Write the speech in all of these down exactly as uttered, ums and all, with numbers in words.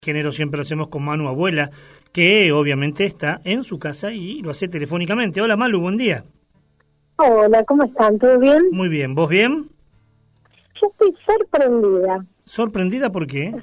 Género siempre lo hacemos con Manu Abuela, que obviamente está en su casa y lo hace telefónicamente. Hola Malu, buen día. Hola, ¿cómo están? ¿Todo bien? Muy bien, ¿vos bien? Yo estoy sorprendida. ¿Sorprendida por qué?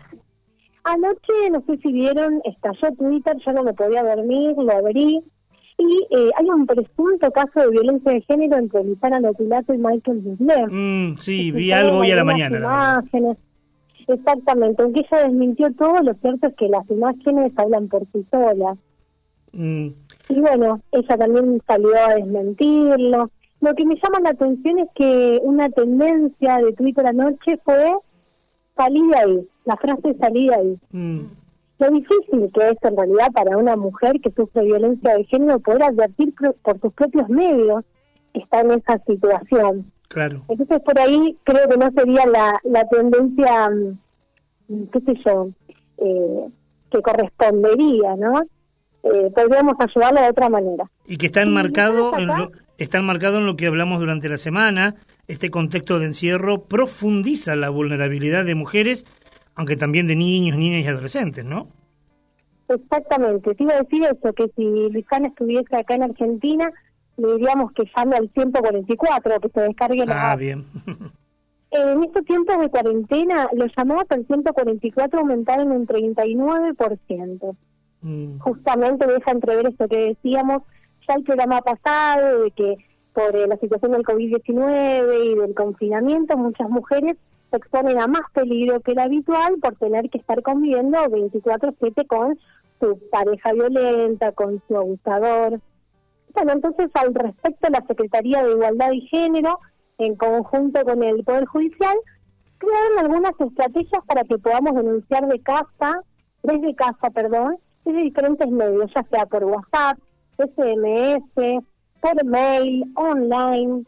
Anoche, no sé si vieron, estalló Twitter, yo no me podía dormir, lo abrí, y eh, hay un presunto caso de violencia de género entre Luciana Lopilato y Michael Bublé. Mm, sí, vi algo hoy a la mañana. Imágenes. Exactamente, aunque ella desmintió todo, lo cierto es que las imágenes hablan por sí solas. Mm. Y bueno, ella también salió a desmentirlo. Lo que me llama la atención es que una tendencia de Twitter anoche fue salí de ahí, la frase salí de ahí. Mm. Lo difícil que es en realidad para una mujer que sufre violencia de género poder advertir por sus propios medios que está en esa situación. Claro. Entonces por ahí creo que no sería la, la tendencia, qué sé yo, eh, que correspondería, ¿no? Eh, podríamos ayudarla de otra manera. Y que está enmarcado, en lo, está enmarcado en lo que hablamos durante la semana. Este contexto de encierro profundiza la vulnerabilidad de mujeres, aunque también de niños, niñas y adolescentes, ¿no? Exactamente. Te iba a decir eso, que si Luciana estuviese acá en Argentina, le diríamos que llame al ciento cuarenta y cuatro, que se descargue la Ah, app. bien. En estos tiempos de cuarentena, los llamados al ciento cuarenta y cuatro aumentaron un treinta y nueve por ciento. Mm. Justamente deja entrever esto que decíamos ya el programa pasado, de que por eh, la situación del covid diecinueve y del confinamiento, muchas mujeres se exponen a más peligro que el habitual por tener que estar conviviendo veinticuatro siete con su pareja violenta, con su abusador. Bueno, entonces al respecto, la Secretaría de Igualdad y Género, en conjunto con el Poder Judicial, crearon algunas estrategias para que podamos denunciar de casa, desde casa, perdón, desde diferentes medios, ya sea por WhatsApp, S M S, por mail, online.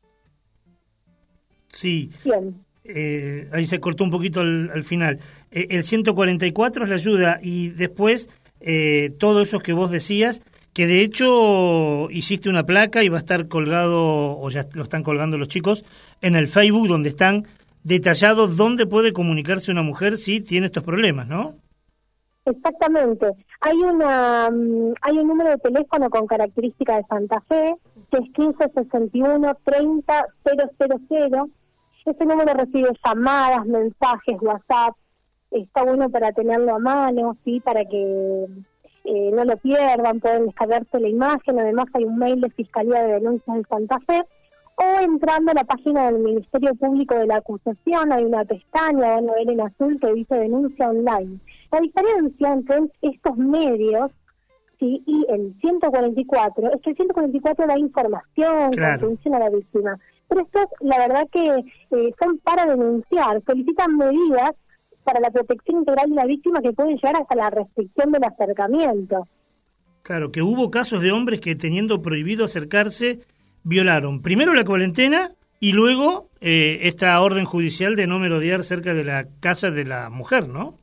Sí. Bien. Eh, ahí se cortó un poquito al, al final. Eh, el ciento cuarenta y cuatro es la ayuda y después eh, todo eso que vos decías, que de hecho hiciste una placa y va a estar colgado, o ya lo están colgando los chicos, en el Facebook, donde están detallados dónde puede comunicarse una mujer si tiene estos problemas, ¿no? Exactamente. Hay una um, hay un número de teléfono con característica de Santa Fe, que es quince sesenta y uno treinta cero cero cero. Ese número recibe llamadas, mensajes, WhatsApp. Está bueno para tenerlo a mano, sí, para que eh, no lo pierdan, pueden descargarse la imagen. Además hay un mail de Fiscalía de Denuncias de Santa Fe, o entrando a la página del Ministerio Público de la Acusación, hay una pestaña, van a ver en azul, que dice denuncia online. La diferencia entre estos medios, sí, y el ciento cuarenta y cuatro, es que el ciento cuarenta y cuatro da información, claro, atención a la víctima. Pero estos, la verdad que eh, son para denunciar, solicitan medidas para la protección integral de la víctima que pueden llegar hasta la restricción del acercamiento. Claro, que hubo casos de hombres que teniendo prohibido acercarse, violaron primero la cuarentena y luego eh, esta orden judicial de no merodear cerca de la casa de la mujer, ¿no?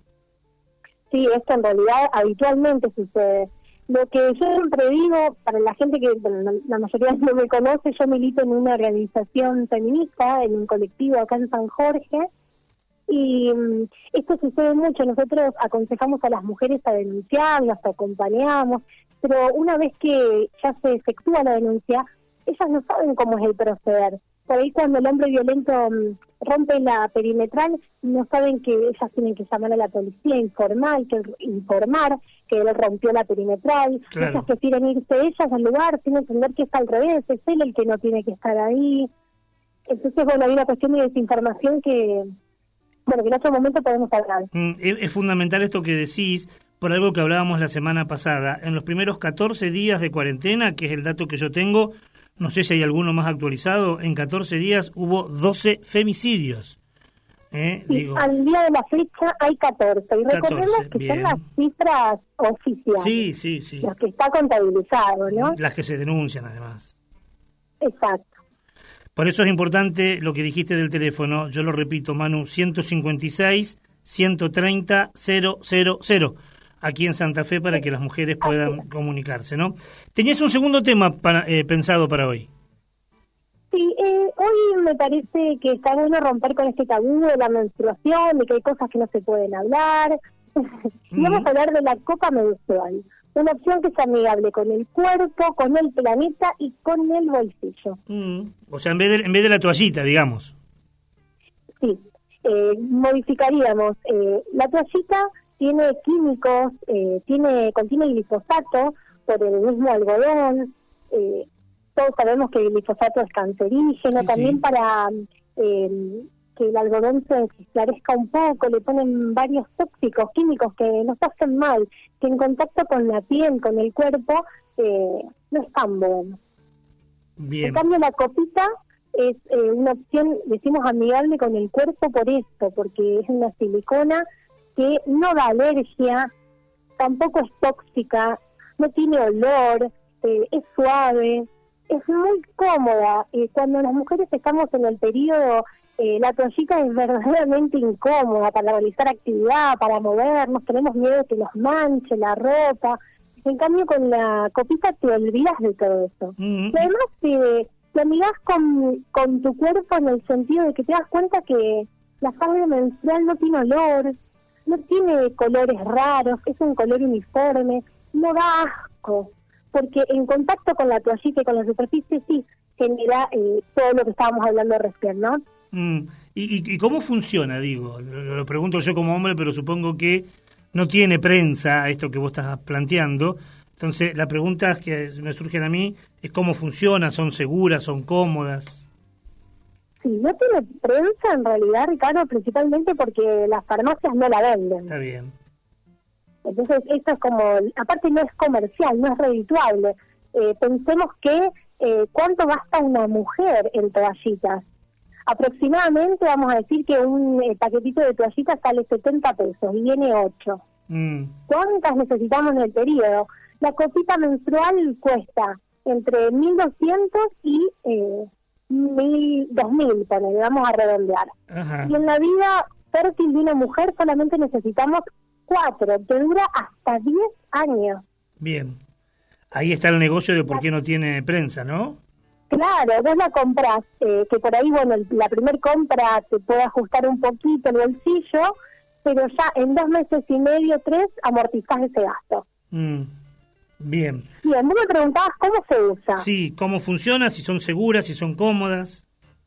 Sí, esto en realidad habitualmente sucede. Lo que yo siempre digo, para la gente que, bueno, la mayoría no me conoce, yo milito en una organización feminista, en un colectivo acá en San Jorge, y um, esto sucede mucho. Nosotros aconsejamos a las mujeres a denunciar, las acompañamos, pero una vez que ya se efectúa la denuncia, ellas no saben cómo es el proceder. Por ahí cuando el hombre violento um, rompe la perimetral, no saben que ellas tienen que llamar a la policía, informar, que, informar que él rompió la perimetral. Claro. Ellas prefieren irse ellas al lugar sin entender que es al revés, es él el que no tiene que estar ahí. Entonces, bueno, hay una cuestión de desinformación que, bueno, que en otro momento podemos hablar. Mm, es, es fundamental esto que decís, por algo que hablábamos la semana pasada. En los primeros catorce días de cuarentena, que es el dato que yo tengo, no sé si hay alguno más actualizado, en catorce días hubo doce femicidios. ¿Eh? Sí, Digo, al día de la fecha hay catorce, y recordemos catorce, que bien. son las cifras oficiales, Sí, sí, sí. las que está contabilizado, ¿no? Las que se denuncian, además. Exacto. Por eso es importante lo que dijiste del teléfono, yo lo repito, Manu, ciento cincuenta y seis, ciento treinta, cero cero cero, aquí en Santa Fe, para que las mujeres puedan comunicarse, ¿no? Tenías un segundo tema para, eh, pensado para hoy. Sí, eh, hoy me parece que está bueno romper con este tabú de la menstruación, de que hay cosas que no se pueden hablar, Y vamos a hablar de la copa menstrual, una opción que es amigable con el cuerpo, con el planeta y con el bolsillo. Mm. O sea, en vez de, en vez de la toallita, digamos. Sí, eh, modificaríamos. Eh, la toallita tiene químicos, eh, tiene contiene glifosato por el mismo algodón. Eh, todos sabemos que el glifosato es cancerígeno, Sí, también sí. para eh, que el algodón se esclarezca un poco, le ponen varios tóxicos químicos que nos hacen mal, que en contacto con la piel, con el cuerpo, eh, no es tan bueno. Bien. En cambio, la copita es eh, una opción, decimos, amigable con el cuerpo por esto, porque es una silicona que no da alergia, tampoco es tóxica, no tiene olor, eh, es suave, es muy cómoda. Eh, cuando las mujeres estamos en el periodo, eh, la toallita es verdaderamente incómoda para realizar actividad, para movernos, tenemos miedo de que nos manche la ropa. En cambio, con la copita te olvidas de todo eso. Mm. Y además te, te amigas con, con tu cuerpo en el sentido de que te das cuenta que la sangre menstrual no tiene olor, no tiene colores raros, es un color uniforme, no da asco, porque en contacto con la toallita y con la superficie sí genera eh, todo lo que estábamos hablando recién, ¿no? Mm. ¿Y, y, y cómo funciona, digo? Lo, lo pregunto yo como hombre, pero supongo que no tiene prensa esto que vos estás planteando. Entonces, la pregunta que me surgen a mí es cómo funciona, ¿son seguras, son cómodas? Sí, no tiene prensa en realidad, Ricardo, principalmente porque las farmacias no la venden. Está bien. Entonces, esto es como, aparte no es comercial, no es redituable. Eh, pensemos que eh, ¿cuánto gasta una mujer en toallitas? Aproximadamente, vamos a decir que un eh, paquetito de toallitas sale setenta pesos y viene ocho. Mm. ¿Cuántas necesitamos en el periodo? La copita menstrual cuesta entre mil doscientos y eh, mil, dos mil, ponele, vamos a redondear. Ajá. Y en la vida fértil de una mujer solamente necesitamos cuatro, que dura hasta diez años. Bien. Ahí está el negocio de por qué no tiene prensa, ¿no? Claro, vos la comprás, eh, que por ahí, bueno, el- la primer compra te puede ajustar un poquito el bolsillo, pero ya en dos meses y medio, tres, amortizás ese gasto. Mm. Bien. Bien, vos me preguntabas cómo se usa. Sí, ¿cómo funciona? Si son seguras, si son cómodas.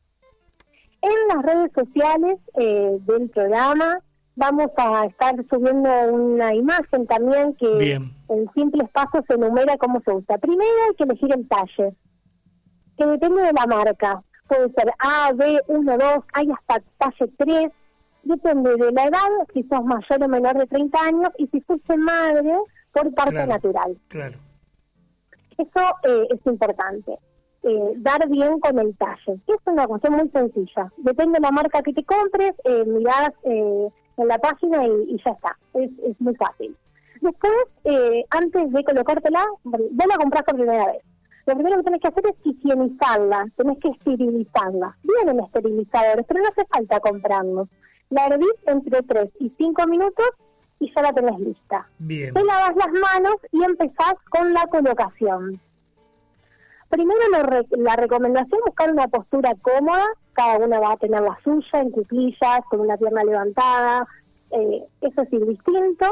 En las redes sociales eh, del programa vamos a estar subiendo una imagen también que Bien. en simples pasos se enumera cómo se usa. Primero hay que elegir el talle, que depende de la marca. Puede ser A, B, uno, dos, hay hasta talle tres. Depende de la edad, si sos mayor o menor de treinta años, y si fuiste madre, por parte Claro. natural. Claro. Eso eh, es importante. Eh, dar bien con el talle. Es una cuestión muy sencilla. Depende de la marca que te compres, eh, mirás eh, en la página y, y ya está. Es, es muy fácil. Después, eh, antes de colocártela, vos la comprás por primera vez. Lo primero que tenés que hacer es higienizarla, tenés que esterilizarla. Vienen esterilizadores, pero no hace falta comprarlos. La hervís entre tres y cinco minutos y ya la tenés lista. Bien. Te lavas las manos y empezás con la colocación. Primero lo re- la recomendación es buscar una postura cómoda, cada una va a tener la suya, en cuclillas, con una pierna levantada, eh, eso es indistinto.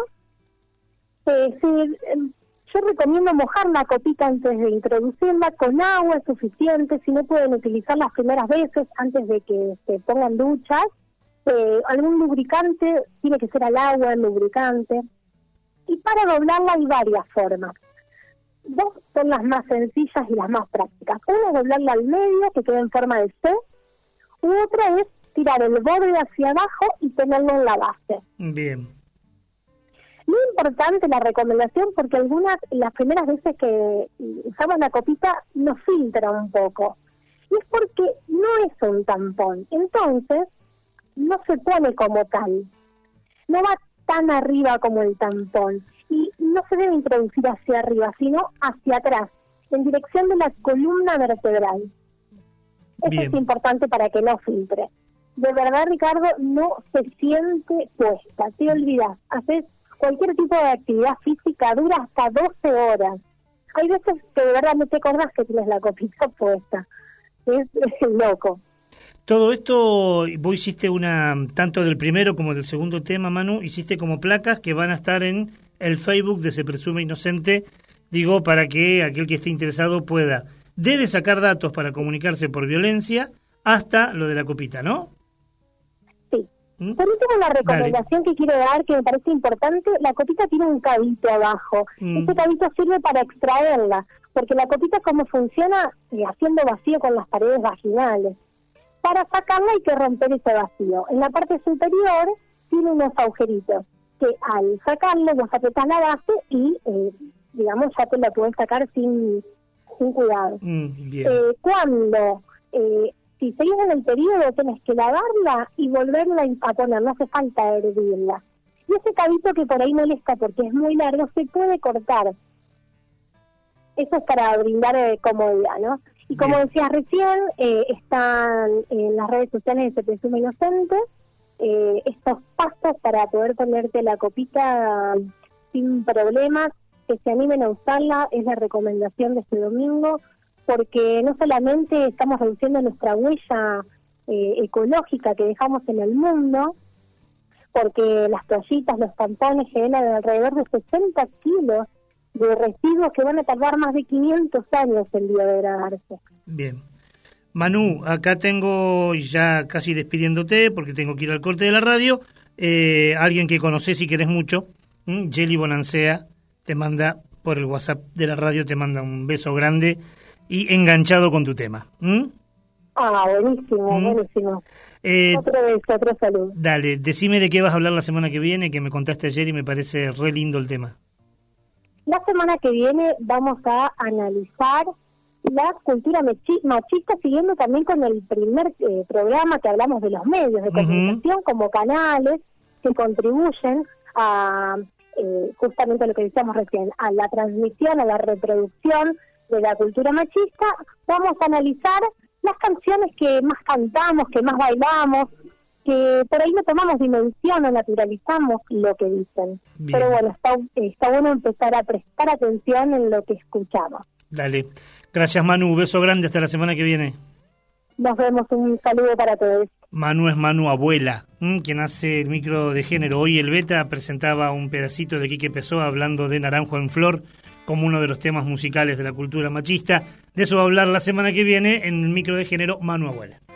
Eh, sí, eh, yo recomiendo mojar la copita antes de introducirla, con agua es suficiente, si no pueden utilizar las primeras veces antes de que se pongan duchas. Eh, algún lubricante, tiene que ser al agua, el lubricante. Y para doblarla hay varias formas. Dos son las más sencillas y las más prácticas. Una es doblarla al medio, que quede en forma de C, y otra es tirar el borde hacia abajo y tenerlo en la base. Bien. Muy importante la recomendación, porque algunas, las primeras veces que usamos la copita, nos filtra un poco. Y es porque no es un tampón. Entonces, no se pone como tal. No va tan arriba como el tampón. Y no se debe introducir hacia arriba, sino hacia atrás, en dirección de la columna vertebral. Eso Bien. es importante para que no filtre. De verdad, Ricardo, no se siente puesta. Te olvidas. Haces cualquier tipo de actividad física, dura hasta doce horas. Hay veces que de verdad no te acordás que tienes la copita puesta. Es, es loco. Todo esto, vos hiciste una, tanto del primero como del segundo tema, Manu, hiciste como placas que van a estar en el Facebook de Se Presume Inocente, digo, para que aquel que esté interesado pueda, desde sacar datos para comunicarse por violencia, hasta lo de la copita, ¿no? Sí. ¿Mm? Por último, la recomendación Dale. que quiero dar, que me parece importante, la copita tiene un cabito abajo. Mm. Ese cabito sirve para extraerla, porque la copita, ¿cómo funciona? Eh, haciendo vacío con las paredes vaginales. Para sacarla hay que romper ese vacío. En la parte superior tiene unos agujeritos que al sacarlo vos apretás la base y, eh, digamos, ya te la puedes sacar sin, sin cuidado. Mm, bien. Eh, cuando, eh, si seguís en el periodo, tenés que lavarla y volverla a poner, no hace falta hervirla. Y ese cabito que por ahí molesta porque es muy largo, se puede cortar. Eso es para brindar eh, comodidad, ¿no? Y como Bien. decías recién, eh, están en las redes sociales de Se Presume Inocente eh, estos pasos para poder ponerte la copita sin problemas, que se animen a usarla, es la recomendación de este domingo, porque no solamente estamos reduciendo nuestra huella eh, ecológica que dejamos en el mundo, porque las toallitas, los tampones generan alrededor de sesenta kilos de residuos que van a tardar más de quinientos años en biodegradarse. Bien. Manu, acá tengo, ya casi despidiéndote, porque tengo que ir al corte de la radio, eh, alguien que conocés y querés mucho, ¿m? Yeli Bonancea, te manda por el WhatsApp de la radio, te manda un beso grande y enganchado con tu tema. ¿M? Ah, buenísimo, ¿Mm? buenísimo. Eh, otro beso, otro saludo. Dale, decime de qué vas a hablar la semana que viene, que me contaste ayer y me parece re lindo el tema. La semana que viene vamos a analizar la cultura machista, siguiendo también con el primer eh, programa que hablamos de los medios de comunicación, uh-huh. como canales que contribuyen a eh, justamente lo que decíamos recién, a la transmisión, a la reproducción de la cultura machista. Vamos a analizar las canciones que más cantamos, que más bailamos, que por ahí no tomamos dimensión o naturalizamos lo que dicen. Bien. Pero bueno, está, está bueno empezar a prestar atención en lo que escuchamos. Dale. Gracias, Manu. Beso grande. Hasta la semana que viene. Nos vemos. Un saludo para todos. Manu es Manu Abuela, ¿m? quien hace el micro de género. Hoy el Beta presentaba un pedacito de Quique Pessoa hablando de Naranjo en Flor como uno de los temas musicales de la cultura machista. De eso va a hablar la semana que viene en el micro de género Manu Abuela.